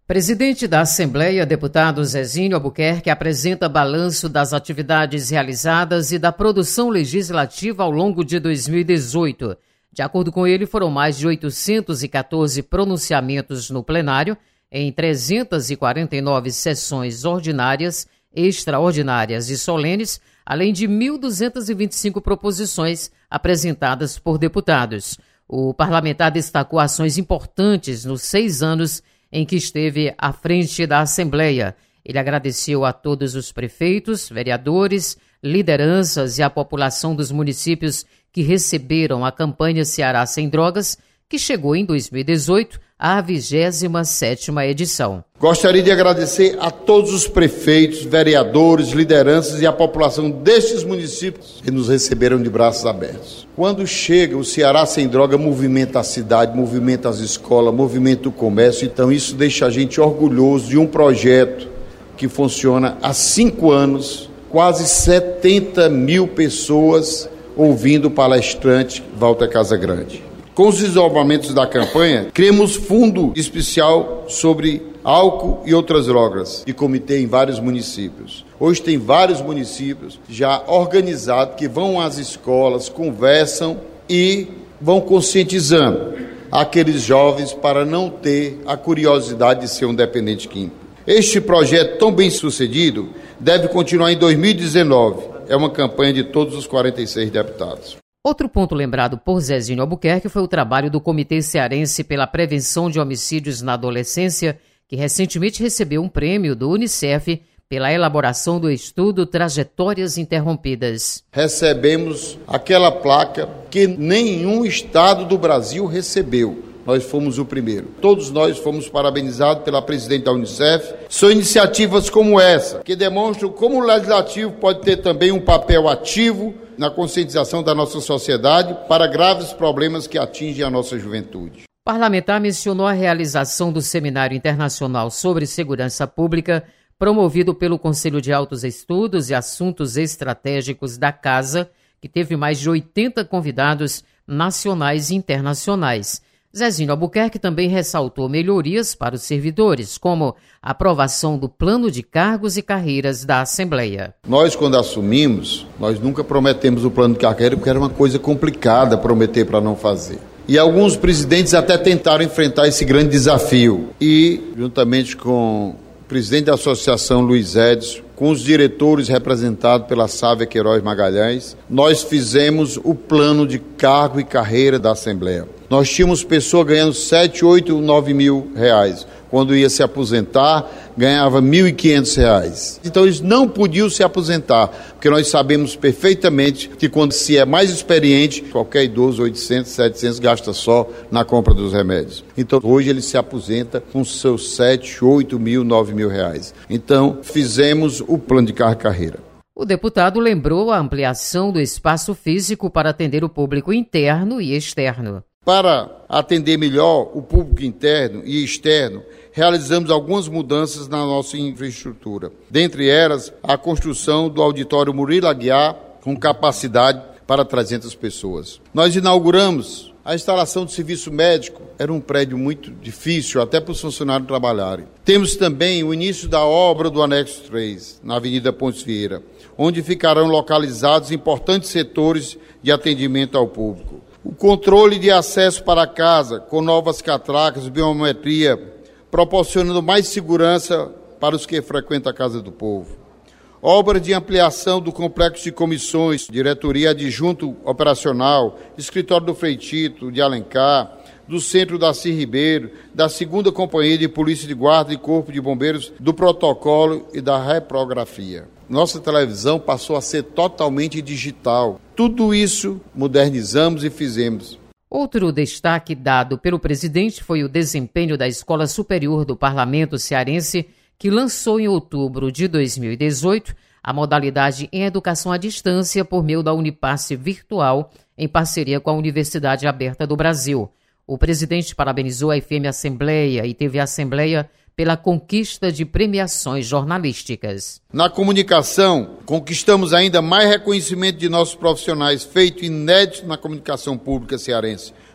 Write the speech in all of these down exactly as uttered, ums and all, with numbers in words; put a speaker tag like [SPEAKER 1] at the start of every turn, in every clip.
[SPEAKER 1] Presidente da Assembleia, deputado Zezinho Albuquerque, apresenta balanço das atividades realizadas e da produção legislativa ao longo de dois mil e dezoito. De acordo com ele, foram mais de oitocentos e catorze pronunciamentos no plenário, em trezentas e quarenta e nove sessões ordinárias, extraordinárias e solenes, além de mil duzentas e vinte e cinco proposições apresentadas por deputados. O parlamentar destacou ações importantes nos seis anos em que esteve à frente da Assembleia. Ele agradeceu a todos os prefeitos, vereadores, lideranças e a população dos municípios que receberam a campanha Ceará Sem Drogas, que chegou em dois mil e dezoito à vigésima sétima edição.
[SPEAKER 2] Gostaria de agradecer a todos os prefeitos, vereadores, lideranças e a população destes municípios que nos receberam de braços abertos. Quando chega o Ceará Sem Droga, movimenta a cidade, movimenta as escolas, movimenta o comércio. Então isso deixa a gente orgulhoso de um projeto que funciona há cinco anos, quase setenta mil pessoas ouvindo o palestrante Walter Casagrande. Com os desenvolvimentos da campanha, criamos fundo especial sobre álcool e outras drogas e comitê em vários municípios. Hoje tem vários municípios já organizados que vão às escolas, conversam e vão conscientizando aqueles jovens para não ter a curiosidade de ser um dependente químico. Este projeto tão bem sucedido deve continuar em dois mil e dezenove. É uma campanha de todos os quarenta e seis deputados.
[SPEAKER 1] Outro ponto lembrado por Zezinho Albuquerque foi o trabalho do Comitê Cearense pela Prevenção de Homicídios na Adolescência, que recentemente recebeu um prêmio do Unicef pela elaboração do estudo Trajetórias Interrompidas.
[SPEAKER 2] Recebemos aquela placa que nenhum estado do Brasil recebeu. Nós fomos o primeiro. Todos nós fomos parabenizados pela presidente da Unicef. São iniciativas como essa, que demonstram como o legislativo pode ter também um papel ativo na conscientização da nossa sociedade para graves problemas que atingem a nossa juventude.
[SPEAKER 1] O parlamentar mencionou a realização do Seminário Internacional sobre Segurança Pública, promovido pelo Conselho de Altos Estudos e Assuntos Estratégicos da Casa, que teve mais de oitenta convidados nacionais e internacionais. Zezinho Albuquerque também ressaltou melhorias para os servidores, como a aprovação do plano de cargos e carreiras da Assembleia.
[SPEAKER 2] Nós, quando assumimos, nós nunca prometemos o plano de carreira, porque era uma coisa complicada prometer para não fazer. E alguns presidentes até tentaram enfrentar esse grande desafio. E, juntamente com o presidente da Associação, Luiz Edson, com os diretores representados pela Sávia Queiroz Magalhães, nós fizemos o plano de cargo e carreira da Assembleia. Nós tínhamos pessoas ganhando sete, oito, nove mil reais. Quando ia se aposentar, ganhava mil e quinhentos reais. Então eles não podiam se aposentar, porque nós sabemos perfeitamente que quando se é mais experiente, qualquer idoso, oitocentos, setecentos, gasta só na compra dos remédios. Então hoje ele se aposenta com seus sete, oito mil, nove mil reais. Então fizemos o plano de cargo e carreira.
[SPEAKER 1] O deputado lembrou a ampliação do espaço físico para atender o público interno e externo.
[SPEAKER 2] Para atender melhor o público interno e externo, realizamos algumas mudanças na nossa infraestrutura. Dentre elas, a construção do auditório Murilo Aguiar, com capacidade para trezentas pessoas. Nós inauguramos a instalação do serviço médico. Era um prédio muito difícil, até para os funcionários trabalharem. Temos também o início da obra do Anexo três, na Avenida Pontes Vieira, onde ficarão localizados importantes setores de atendimento ao público. O controle de acesso para a casa, com novas catracas, biometria, proporcionando mais segurança para os que frequentam a Casa do Povo. Obras de ampliação do complexo de comissões, diretoria adjunto operacional, escritório do Frei Tito, de Alencar, do Centro Darcy Ribeiro, da segunda Companhia de Polícia de Guarda e Corpo de Bombeiros, do protocolo e da reprografia. Nossa televisão passou a ser totalmente digital. Tudo isso modernizamos e fizemos.
[SPEAKER 1] Outro destaque dado pelo presidente foi o desempenho da Escola Superior do Parlamento Cearense, que lançou em outubro de dois mil e dezoito a modalidade em educação à distância por meio da Unipasse Virtual, em parceria com a Universidade Aberta do Brasil. O presidente parabenizou a F M Assembleia e T V Assembleia pela conquista de premiações jornalísticas.
[SPEAKER 2] Na comunicação, conquistamos ainda mais reconhecimento de nossos profissionais, feito inédito na comunicação pública cearense.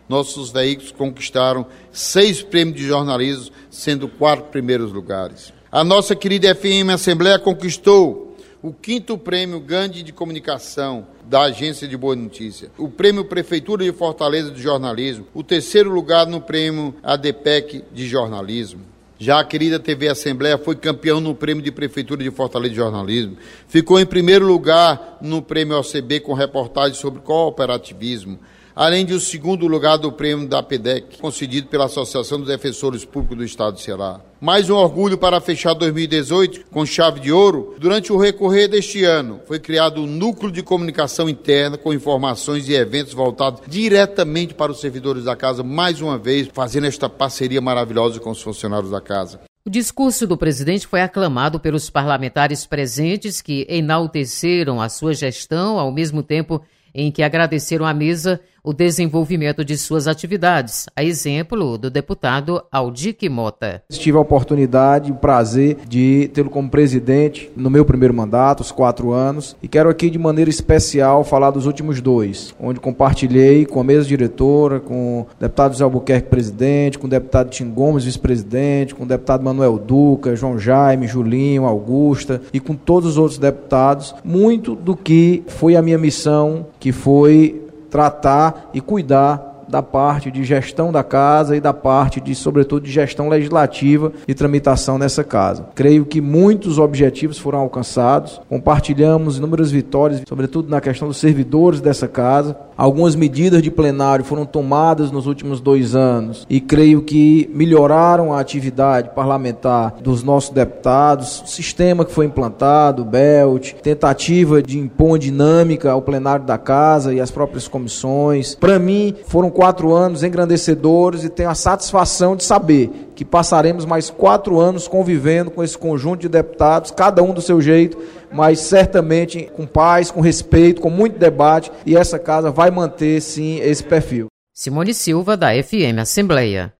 [SPEAKER 2] nossos veículos conquistaram seis prêmios de jornalismo, sendo quatro primeiros lugares. A nossa querida F M Assembleia conquistou o quinto prêmio Gandhi de Comunicação da Agência de Boa Notícia, o prêmio Prefeitura de Fortaleza de Jornalismo, o terceiro lugar no prêmio A D P E C de Jornalismo. Já a querida T V Assembleia foi campeão no prêmio de Prefeitura de Fortaleza de Jornalismo, ficou em primeiro lugar no prêmio O C B com reportagem sobre cooperativismo, além de o segundo lugar do prêmio da P D E C, concedido pela Associação dos Defensores Públicos do Estado do Ceará. Mais um orgulho para fechar dois mil e dezoito com chave de ouro. Durante o recorrer deste ano, foi criado um núcleo de comunicação interna com informações e eventos voltados diretamente para os servidores da casa, mais uma vez fazendo esta parceria maravilhosa com os funcionários da casa.
[SPEAKER 1] O discurso do presidente foi aclamado pelos parlamentares presentes, que enalteceram a sua gestão, ao mesmo tempo em que agradeceram à mesa o desenvolvimento de suas atividades, a exemplo do deputado Aldique Mota.
[SPEAKER 3] Tive a oportunidade e o prazer de tê-lo como presidente no meu primeiro mandato, os quatro anos, e quero aqui de maneira especial falar dos últimos dois, onde compartilhei com a mesa diretora, com o deputado José Albuquerque, presidente, com o deputado Tim Gomes, vice-presidente, com o deputado Manuel Duca, João Jaime, Julinho, Augusta e com todos os outros deputados, muito do que foi a minha missão, que foi tratar e cuidar da parte de gestão da casa e da parte de, sobretudo, de gestão legislativa e tramitação nessa casa. Creio que muitos objetivos foram alcançados, compartilhamos inúmeras vitórias, sobretudo na questão dos servidores dessa casa. Algumas medidas de plenário foram tomadas nos últimos dois anos e creio que melhoraram a atividade parlamentar dos nossos deputados, o sistema que foi implantado, o B E L T, tentativa de impor dinâmica ao plenário da casa e às próprias comissões. Para mim, foram quatro anos engrandecedores e tenho a satisfação de saber que passaremos mais quatro anos convivendo com esse conjunto de deputados, cada um do seu jeito, mas certamente com paz, com respeito, com muito debate, e essa casa vai manter, sim, esse perfil.
[SPEAKER 1] Simone Silva, da F M Assembleia.